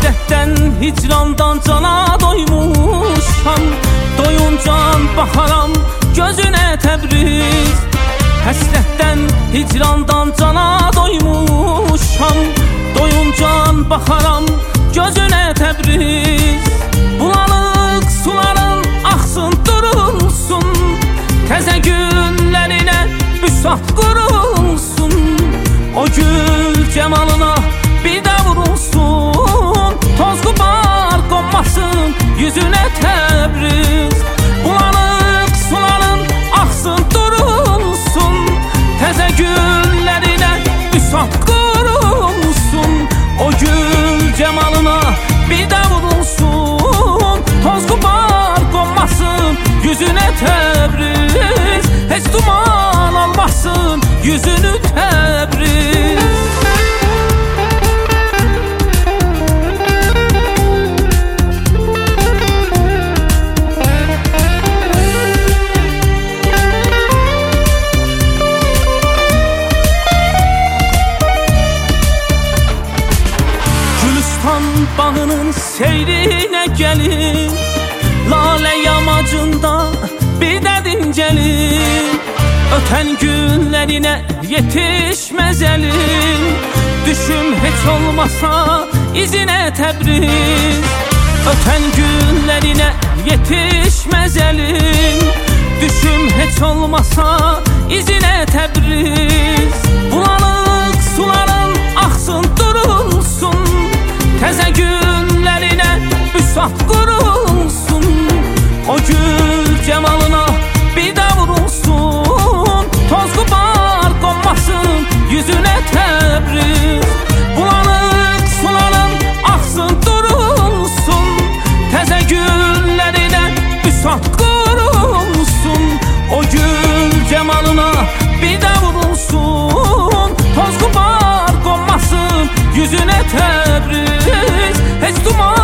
Həsrətdən, hicrandan cana doymuşam. Doyuncan baxaram gözünə Təbriz. Həsrətdən, hicrandan cana doymuşam. Doyuncan baxaram gözünə Təbriz. Bulanıq suların axsın durulsun, təzə günlərinə büsat qurulsun. O gül cəmalına bir də vurulsun, toz qubaq qonmasın yüzünə Təbriz. Bulanıq suların axsın durulsun, təzə günlərinə büsat qurulsun. O gül cəmalına bir də vurulsun, toz qubaq qonmasın yüzünə Təbriz. Heç duman almasın yüzünü Təbriz. Gülistan bağının seyrinə gəlin, lalə yamacında bir də dincəlin. Ötən günlərinə yetişməz əlin, düşüm heç olmasa izinə Təbriz. Ötən günlərinə yetişməz əlin, düşüm heç olmasa izinə Təbriz. Bulanıq suların axsın durulsun, təzə günlərinə büsat qurulsun. O gül cəmalına bir də vurulsun, toz qubaq qonmasın yüzünə Təbriz. Bulanıq suların axsın durulsun, təzə günlərinə büsat qurulsun. O gül cəmalına bir də vurulsun, toz qubaq qonmasın yüzünə Təbriz. Heç duman